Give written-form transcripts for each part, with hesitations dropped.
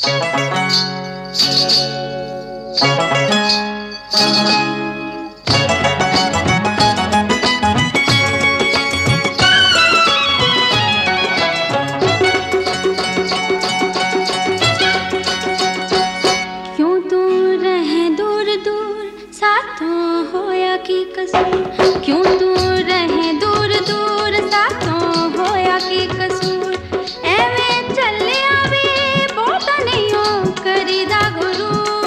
की कसूर, क्यों दूर रहे दूर दूर साथों होया की कसूर। एवें चले आवे बहुत नहीं हो करीदा गुरु,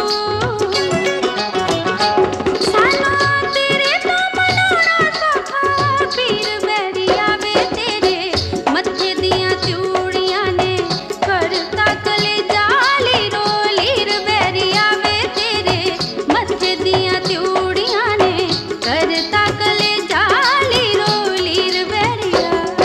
सालो तेरे तो मनाना सखा पीर बैरी आवे तेरे मत्थे दियां चूड़ियां ने करता कले जाली रोलीर बैरी आवे तेरे मत्थे दियां चूड़ियां ने करता कले जाली रोलीर बैरिया।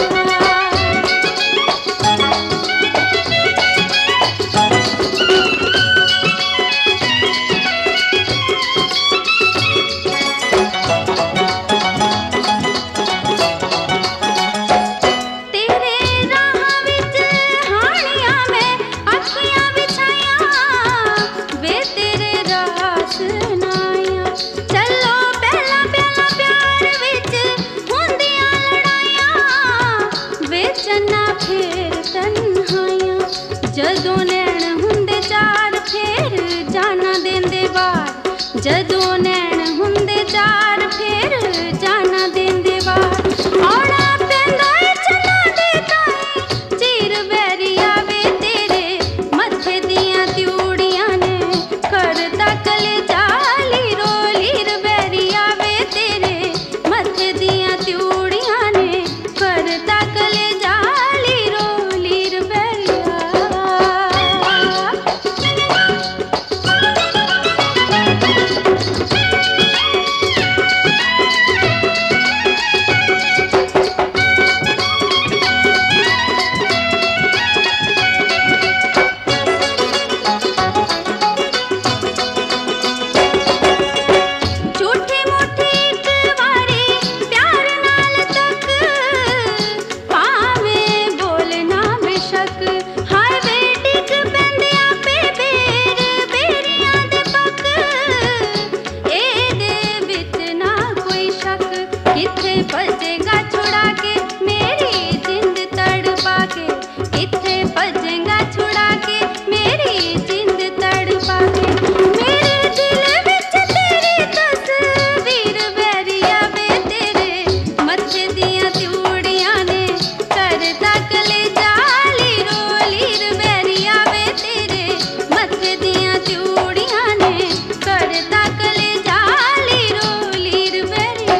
तेरे राह विच हानियां में अखियां बिछाइयां वे तेरे रास नाइयां। चलो पहला पहला प्यार विच हुंदियां लड़ाइयां वे चन्ना फेर तन्हाइयां। जदों नैण हुंदे चार फेर जाना देंदे बार, जदों नैण हुंदे चार फेर जाना देंदे बार। औड़ा पैंदा ए चन्ना दे ताईं चीर बैरी आवे तेरे मत्थे दियां त्यूड़ियां ने करता कले जाली रोलीर बैरी आवे तेरे मत्थे दियां त्यूड़ियां ने करता कले जाली रोलीर बैरिया। झूठी मुठी एक वारी प्यार नाल तक भावें बोलना बेशक। हाय वे डिग पैंदियां पे बेर बेरियां दे पक, एदे विच ना कोई शक। किथे भजेगा छुड़ा के मेरी जिंद तड़पा के, किथे भजेगा छुड़ा के मेरी जिंद तड़पा के। मेरे दिल विच तेरी तस्वीर बैरी आवे तेरे मत्थे दियां त्यूड़ियां ने करता कले जाली रोलीर बैरी आवे तेरे मत्थे दियां त्यूड़ियां ने करता कले जाली रोलीर बैरिया।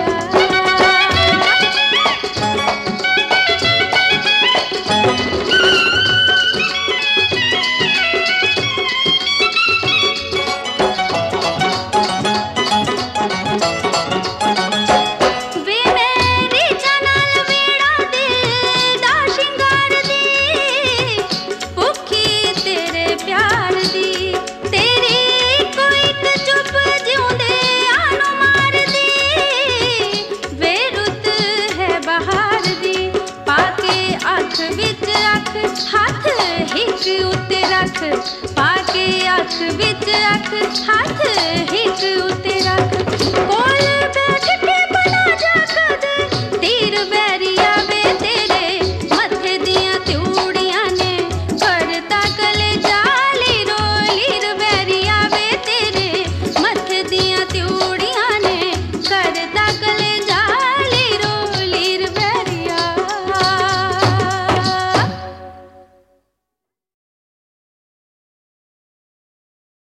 वे मेरी जनाल वेड़ा दिल दा शिंगार दी, भुखी तेरे प्यार दी। तेरी कोई एक चुप जिउंदे आनो मार दी, वे रुत है बहार दी। पाके अख विच अख हाथ हिक उत्ते रख, पाके अख विच अख हाथ हिक उत्ते रख।